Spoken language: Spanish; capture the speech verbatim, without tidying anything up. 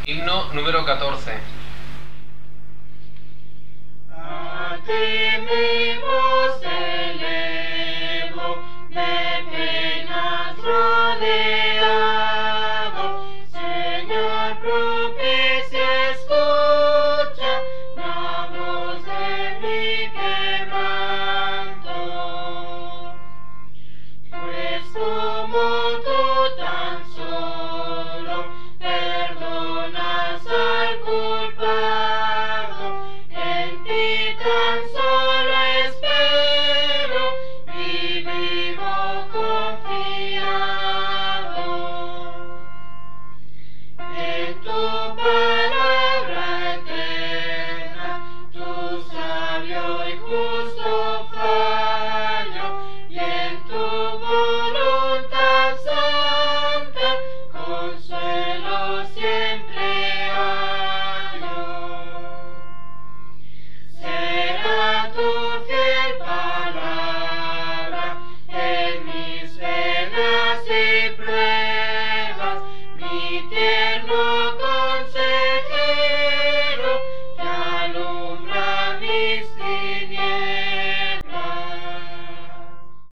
Himno número catorce. A ti mi voz elevo, de penas rodeado, Señor, propicia escucha la voz de mi quebranto. Pues como tú tan solo perdonas al culpado, en ti tan solo espero y vivo confiado. En tu palabra eterna, tu sabio y justo fallo, y en tu voluntad santa, consuelo siempre.